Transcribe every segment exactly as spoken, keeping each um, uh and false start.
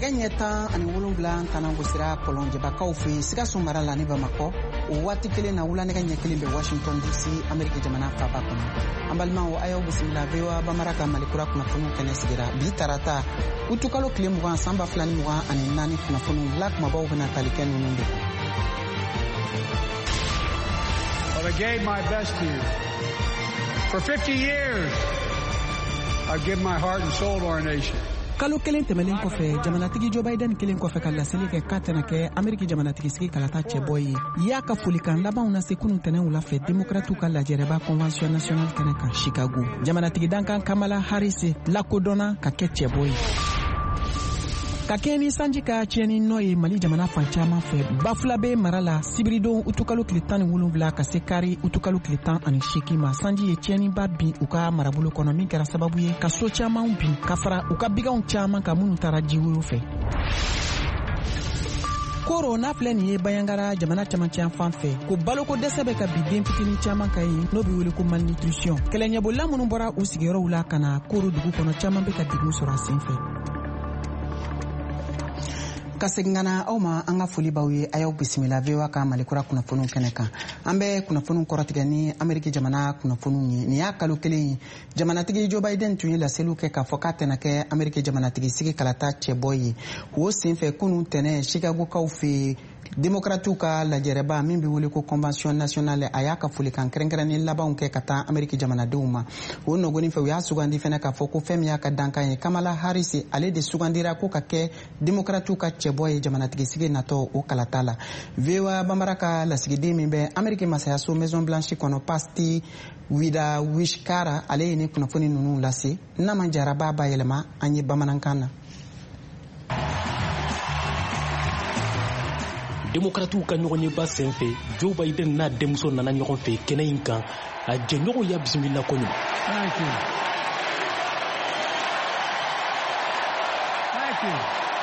nɛgɛ ɲɛ tan ani wolonwula tana gosira kɔlɔnjɛbakaw fɛ Sikaso mara la ni Bamakɔ o waati kelen na wulanɛgɛ ɲɛ kelen bɛ Washington D C Ameriki jamana faba kɔnɔ. An balimaw a y'aw bisimila V O A Bamara ka Malikura kunnafoniw kɛnɛ sigira bi tarata utukalo tile mugan san ba fila ni mugan ani naani kunnafoniw la kumabaw bɛna tali kɛ ninnu de kan. Well, I gave my best to you. For fifty years, I've given my heart and soul to our nation. Kalo kelen tɛmɛlen kɔfɛ jamanatigi Joe Biden kelen kɔfɛ ka laseli kɛ k'a tɛna kɛ Ameriki jamanatigi sigi kalata cɛbɔ ye. Y'a ka folikan labanw na se kunun tɛnɛ wula fɛ Démocrates ka lajɛrɛba Convention nationale kɛnɛ kan Chicago. Jamanatigi dankan Kamala Harris lakodɔnna ka kɛ cɛbɔ ye. Ka kɛ ni sanji ka tiɲɛni nɔ ye Mali jamana fan caman fɛ Bafula bɛ mara la sibiridon utukalo tile tan ni wolonwula ka se kari utukalo tile tan ani seegin ma sanji ye tiɲɛniba bin u ka marabolo kɔnɔ min kɛra sababu ye ka so caman bin ka fara u ka biganw caman ka minnu taara jiwoyo fɛ. Koro n'a filɛ nin ye Bayangara jamana camancɛ fan fɛ ko baloko dɛsɛ bɛ ka bi den fitinin caman ka ye n'o bɛ wele ko malnutrition. Kɛlɛɲɛbolila minnu bɔra u sigiyɔrɔw la ka na Koro dugu kɔnɔ caman bɛ ka degun sɔrɔ a sen fɛ. Ka segin ka na aw ma an ka foli b'aw ye a y'aw bisimila V O A ka Malikura kunnafoniw kɛnɛ kan. An bɛ kunnafoniw kɔrɔtigɛ ni Ameriki jamana kunnafoniw ye. Nin y'a kalo kelen ye jamanatigi Joe Biden tun ye laseliw kɛ k'a fɔ k'a tɛna kɛ Ameriki jamanatigi sigi kalata cɛbɔ ye. O senfɛ kunun tɛnɛ Chicagokaw fɛ Démocrates ka lajɛrɛba min bɛ wele ko Convention nationale a y'a ka folikan kɛrɛnkɛrɛnnen labanw kɛ ka taa Ameriki jamanadenw ma. O nɔgɔnin fɛ u y'a sugandi fɛnɛ k'a fɔ ko fɛn min y'a ka dankan ye Kamala Harris ale de sugandira ko ka kɛ Démocrates ka cɛbɔ ye jamanatigi sigi natɔ o kalata la. V O A Bamara ka lasigiden min bɛ Ameriki masayaso Maison Blanche kɔnɔ Pasti Wida Wishkara ale ye ni kunnafoni ninnu lase n'a man jara b'a bayɛlɛma an ye bamanankan na. Démocrates ka ɲɔgɔnyeba sen fɛ Joe Biden n'a denmuso nana ɲɔgɔn fɛ kɛnɛ in kan a jɛɲɔgɔn y'a bisimila kɔɲɔ. Thank you. Thank you.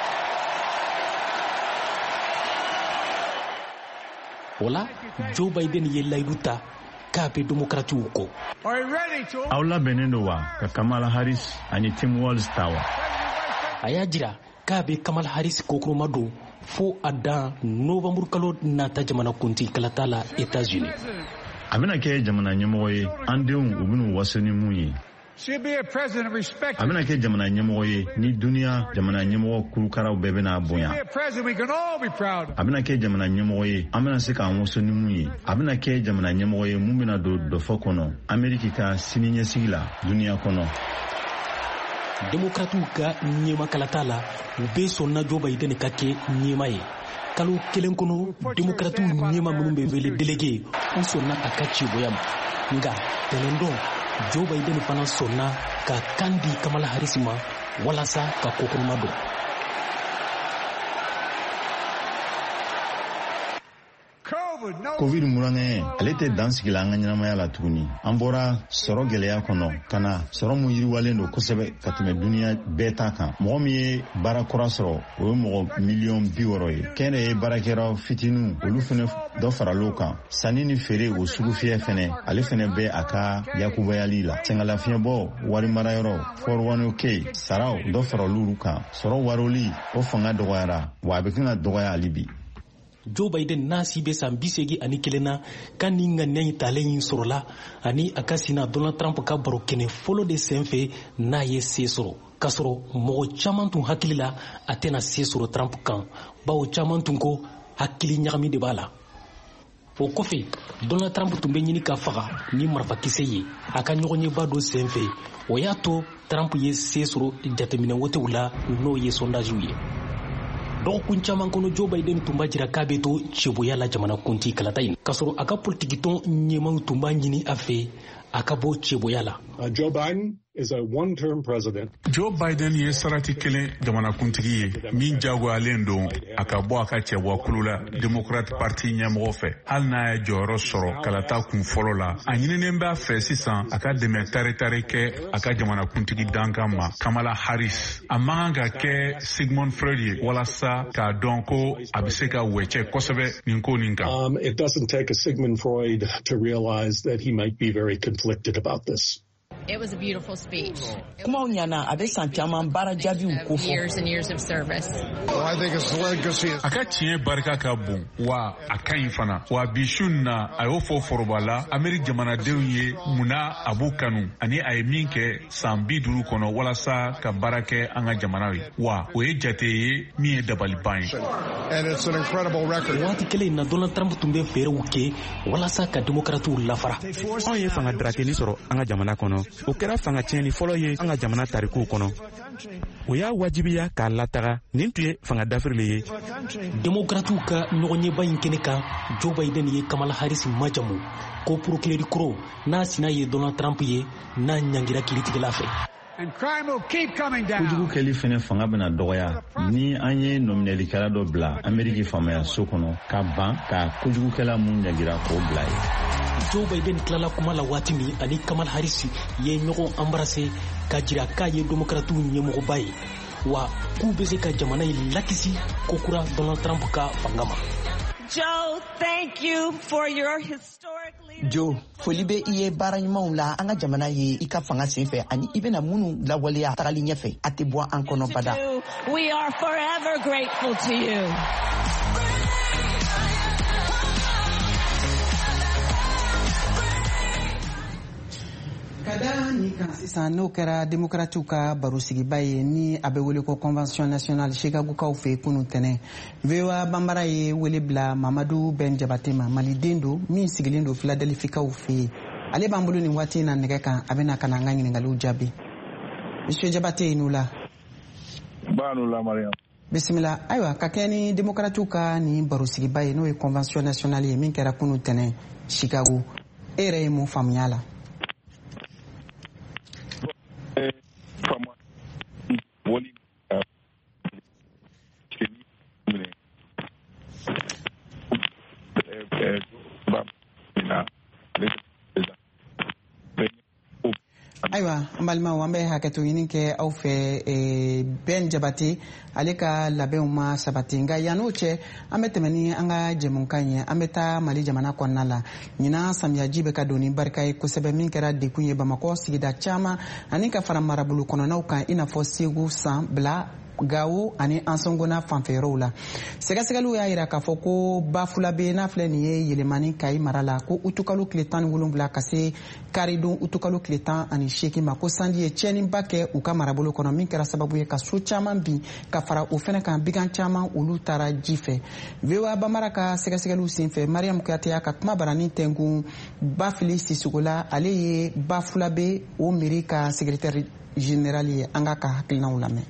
O la Joe Biden ye layidu ta k'a bɛ Démocrates kɔ. Are you ready to? Aw labɛnnen don wa ka Kamala Harris ani Tim Walz ta wa? A y'a jira k'a bɛ Kamala Harris kokoroma don fo a dan Novembre kalo nata jamana kunti kalata la États-Unis. A bɛna kɛ jamana ɲɛmɔgɔ ye an denw u bɛn'u waso ni mun ye. She'll be a president respected. A bɛna kɛ jamana ɲɛmɔgɔ ye ni duniya jamana ɲɛmɔgɔ kurukaraw bɛɛ bɛna bonya. She'll be a president we can all be proud of. A bɛna kɛ jamana ɲɛmɔgɔ ye an bɛna se k'an waso ni mun ye. A bɛna kɛ jamana ɲɛmɔgɔ ye mun bɛna don dɔfɔ kɔnɔ Ameriki ka siniɲɛsigi la duniya kɔnɔ. Démocrates ka ɲɛma kalata la u bɛ sɔnna Joe Biden ka kɛ ɲɛma ye. Kalo kelen kɔnɔ Démocrates ɲɛma minnu bɛ wele délégué u sɔnna a ka ciboya ma. Nka tɛnɛndon Joe Biden fana sɔnna ka kan di Kamala Harris ma walasa ka kokoroma don. Covid murankɛ ale tɛ dan sigi la an ka ɲɛnamaya la tuguni. An bɔra sɔrɔ gɛlɛya kɔnɔ ka na sɔrɔ mun yiriwalen don kosɛbɛ ka tɛmɛ duniya bɛɛ ta kan. Mɔgɔ min ye baara kura sɔrɔ o ye mɔgɔ miliyɔn bi wɔɔrɔ ye. Kɛnɛ ye baarakɛla fitiniw olu fɛnɛ dɔ faral'o kan. Sanni ni feere o sugu fiyɛ fɛnɛ ale fɛnɛ bɛ a ka yakubayali la. Sɛngɛlafiɲɛbɔ, wari marayɔrɔ, four oh one k, saraw dɔ faral'olu kan. Sɔrɔ waroli o fanga dɔgɔyara wa a bɛ kan ka dɔgɔya hali bi. Joe Biden n'a si bɛ san bi seegin ani kelen na ka nin ŋaniya in talen in sɔrɔla ani a ka sina Donald Trump ka baro kɛnɛ fɔlɔ de sen fɛ n'a ye se sɔrɔ. K'a sɔrɔ mɔgɔ caman tun hakili la a tɛna se sɔrɔ Trump kan bawo caman tun ko hakili ɲagami de b'a la. O kɔfɛ Donald Trump tun bɛ ɲini ka faga ni marifakisɛ ye a ka ɲɔgɔnyeba dɔ sen fɛ o y'a to Trump ye se sɔrɔ jateminɛ wotew la n'o ye sondage ye. Dɔgɔkun caman kɔnɔ Joe Biden tun b'a jira k'a bɛ to cɛboya la jamana kunti kalata in k'a sɔrɔ a ka politikitɔn ɲɛmaw tun b'a ɲini a fɛ a ka bɔ cɛboya la. Uh, Joe Biden is a one-term president. Joe Biden ye sarati kelen jamanakuntigi ye min jagoyalen don a ka bɔ a ka cɛbɔkulu la Democrat Party ɲɛmɔgɔ fɛ. Hali n'a ye jɔyɔrɔ sɔrɔ kalata kun fɔlɔ la a ɲininen b'a fɛ sisan a ka dɛmɛ tari-tari kɛ a ka jamanakuntigi dankan ma Kamala Harris. A man kan ka kɛ Sigmund Freud ye walasa k'a dɔn ko a bɛ se ka wɛcɛ kosɛbɛ nin ko nin kan. Um, it doesn't take a Sigmund Freud to realize that he might be very conflicted about this. It was a beautiful speech. Kuma onyana abe santiaman bara jabi ukofo. Years and years of service. Well, I think his legacy is... Akachi barika ka bon wa akan fana wa bishun na ayofo forobala America jamana dewye muna abukanu ani ay minke sambi duru kono wala sa ka barake anga jamana wi wa o ejate mi e dabali bain. And it's an incredible record. Wati kele na Donald Trump tumbe fere uke wala sa ka demokratu lafara. On ye fanga drakeli soro anga jamana kono. O kera fanga cheni folo ye anga jamana tariku kono. O ya wajibiya ka lataga nin tuye fanga dafirle ye. Demokratu ka nyogonye bayin kene ka Joe Biden ye Kamala Harris majamu ko procureur kro na sina ye Donald Trump ye na nyangira kilitike lafe. And crime will keep coming down. Kujugu keli fene fanga bena dogoya ni anye nomineli kala do bla Ameriki famaya sokono ka ban ka kujugu kala mun nyagira ko bla ye. Joe Biden klala kuma la wati mi ani Kamala Harris ye nyogo embrasser ka jira ka ye demokratu nyemo baye wa ku beze ka jamana yi lakisi kokura Donald Trump ka fangama. Joe, thank you for your historic leadership. Joe, folibe iye baranyuma la anga jamana ye ika fanga senfe ani ibena munu la waleya tagali nyefe atibwa ankono bada. We are forever grateful to you. Kada ni kan sisan n'o kɛra démocratique ka barosigiba ye ni a bɛ wele ko convention nationale Chicago kaw fɛ kunun tɛnɛ V O A banbara ye wele bila Mamadu Ben Jabate ma maliden don min sigilen don Philadelphie kaw fɛ ale b'an bolo nin waati in na nɛgɛ kan a bɛna ka na an ka ɲininkaliw jaabi Monsieur Jabate i n'u la. Ba n'u la Mariam. Bisimila ayiwa ka kɛ ni démocratique ka nin barosigiba ye n'o ye convention nationale ye min kɛra kunun tɛnɛ Chicago e yɛrɛ ye mun faamuya la. Ayiwa an balimaw an bɛ hakɛto ɲini kɛ aw fɛ Ben Jabate ale ka labɛnw ma sabati nka yan'o cɛ an bɛ tɛmɛ ni an ka jɛmukan ye an bɛ taa Mali jamana kɔnɔna la ɲinan samiyaji bɛ ka don ni barika ye kosɛbɛ min kɛra dekun ye Bamakɔ sigida caman ani ka fara marabolo kɔnɔnaw kan i n'a fɔ Segu San Bila Gawo ani Ansongona fanfɛyɔrɔw la sɛgɛsɛgɛliw y'a jira k'a fɔ ko Bafulabe n'a filɛ nin ye yɛlɛmani Kayi mara la ko utukalo tile tan ni wolonwula ka se karidon utukalo tile tan ani seegin ma ko sanji ye tiɲɛniba kɛ u ka marabolo kɔnɔ min kɛra sababu ye ka so caman bin ka fara o fɛnɛ kan bigan caman olu taara ji fɛ V O A banbara ka sɛgɛsɛgɛliw senfɛ Mariam Kuyate y'a ka kuma barani tɛnkun Bafili Sisogola ale ye Bafulabe o mairie ka secrétaire général ye an ka ka hakilinaw lamɛn.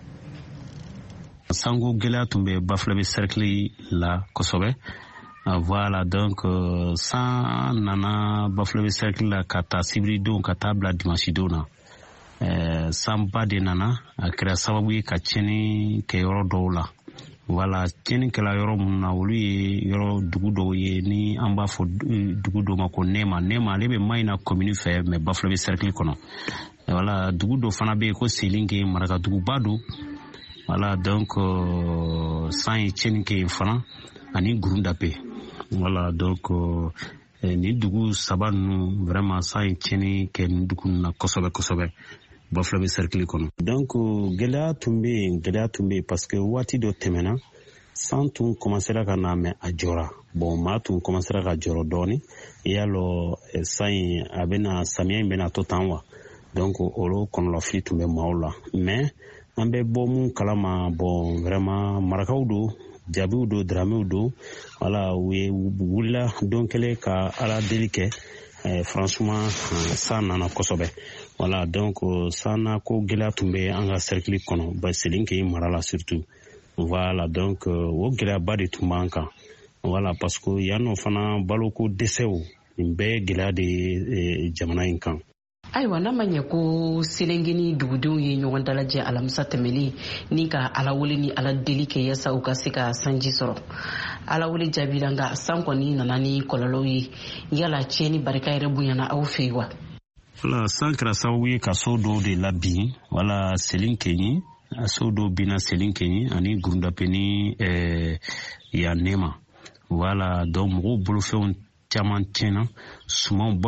Sango gɛlɛya tun bɛ Bafulabe cercle la kosɛbɛ voilà donc euh, san nana Bafulabe cercle la ka taa sibiridon ka taa bila dimanche don na euh, sanba de nana a kɛra sababu ye ka tiɲɛni kɛ yɔrɔ dɔw la voilà tiɲɛni kɛla yɔrɔ minnu na olu ye yɔrɔ dugu dɔw ye ni an b'a fɔ dugu dɔw ma ko Nema Nema ale bɛ Mayina commune fɛ mais Bafulabe cercle kɔnɔ voilà dugu dɔ fana bɛ yen ko Selinge maraka duguba don. Voilà donc euh, san ye tiɲɛni kɛ yen fana ani Gurundape voilà donc euh, ni dugu saba ninnu vraiment san ye tiɲɛni kɛ nin dugu ninnu na kosɛbɛ kosɛbɛ Bafulabe cercle kɔnɔ donc gɛlɛya tun bɛ yen gɛlɛya tun bɛ yen parce que waati dɔ tɛmɛna san tun commencera ka na mais a jɔra bon maa tun commencera ka jɔrɔ dɔɔni i y'a lɔ san in a bɛna samiya in bɛna to tan wa donc olu kɔlɔlɔfili tun bɛ maaw la mais an bɛ bɔ mun kalama bon vraiment marakaw don jabiw don daramew don voilà u ye wulila don kelen ka ala deli kɛ eh, franchement san nana kosɛbɛ voilà donc san na ko gɛlɛya tun bɛ an ka cercle kɔnɔ ba Selinge mara la surtout voilà donc o gɛlɛyaba de tun b'an kan voilà parce que yan nɔ fana baloko dɛsɛw nin bɛɛ gɛlɛya de ye jamana in kan. Ayiwa n'a ma ɲɛ ko Selengeni dugudenw ye ɲɔgɔn dalajɛ alamisa tɛmɛlen ni ka ala wele ni ala deli kɛ yasa u ka se ka sanji sɔrɔ ala wele jaabila nka san kɔni nana ni kɔlɔlɔw ye yala tiɲɛni barika yɛrɛ bonyana aw fɛ yen wa. Voilà san kɛra sababu ye ka so dɔw de labin wala Selinge a so dɔw binna Selinge ani Gurundape ni ɛɛ ya Nema voilà donc mɔgɔw bolofɛnw caman tiɲɛna sumanw